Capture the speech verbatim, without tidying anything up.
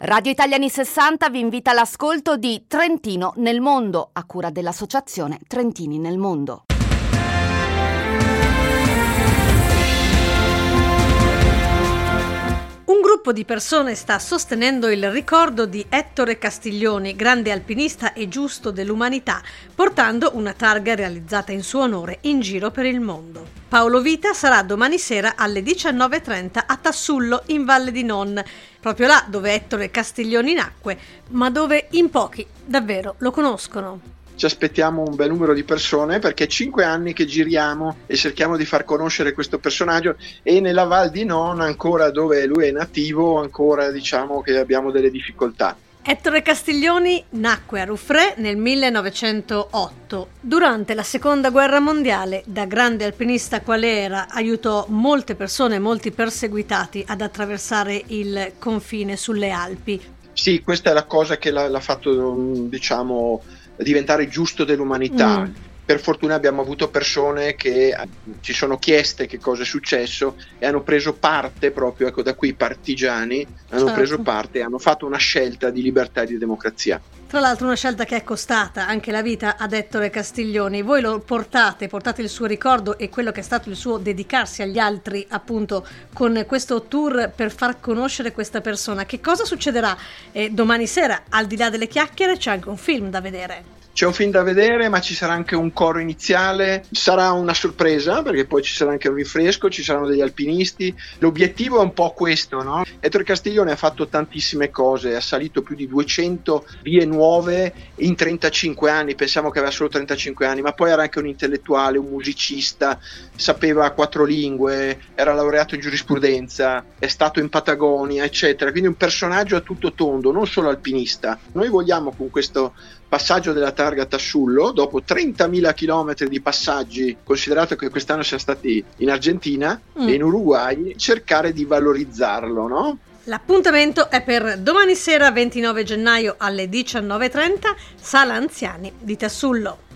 Radio Italia Anni sessanta vi invita all'ascolto di Trentino nel mondo, a cura dell'associazione Trentini nel Mondo. Un gruppo di persone sta sostenendo il ricordo di Ettore Castiglioni, grande alpinista e giusto dell'umanità, portando una targa realizzata in suo onore in giro per il mondo. Paolo Vita sarà domani sera alle diciannove e trenta a Tassullo, in Valle di Non, proprio là dove Ettore Castiglioni nacque, ma dove in pochi davvero lo conoscono. Ci aspettiamo un bel numero di persone perché è cinque anni che giriamo e cerchiamo di far conoscere questo personaggio, e nella Val di Non, ancora dove lui è nativo, ancora diciamo che abbiamo delle difficoltà. Ettore Castiglioni nacque a Roufré nel millenovecentootto. Durante la seconda guerra mondiale, da grande alpinista quale era, aiutò molte persone, molti perseguitati ad attraversare il confine sulle Alpi. Sì, questa è la cosa che l'ha, l'ha fatto, diciamo, diventare giusto dell'umanità. Mm. Per fortuna abbiamo avuto persone che ci sono chieste che cosa è successo e hanno preso parte, proprio ecco, da qui i partigiani hanno certo. preso parte e hanno fatto una scelta di libertà e di democrazia. Tra l'altro una scelta che è costata anche la vita ad Ettore Castiglioni. Voi lo portate, portate il suo ricordo e quello che è stato il suo dedicarsi agli altri, appunto, con questo tour per far conoscere questa persona. Che cosa succederà eh, domani sera? Al di là delle chiacchiere c'è anche un film da vedere. C'è un film da vedere, ma ci sarà anche un coro iniziale, sarà una sorpresa perché poi ci sarà anche un rinfresco, ci saranno degli alpinisti. L'obiettivo è un po' questo, no? Ettore Castiglioni ha fatto tantissime cose, ha salito più di duecento vie nuove in trentacinque anni, pensiamo che aveva solo trentacinque anni, ma poi era anche un intellettuale, un musicista, sapeva quattro lingue, era laureato in giurisprudenza, è stato in Patagonia, eccetera, quindi un personaggio a tutto tondo, non solo alpinista. Noi vogliamo con questo passaggio della targa Tassullo, dopo trentamila chilometri di passaggi, considerato che quest'anno siamo stati in Argentina mm. e in Uruguay, cercare di valorizzarlo, no? L'appuntamento è per domani sera ventinove gennaio alle diciannove e trenta, Sala Anziani di Tassullo.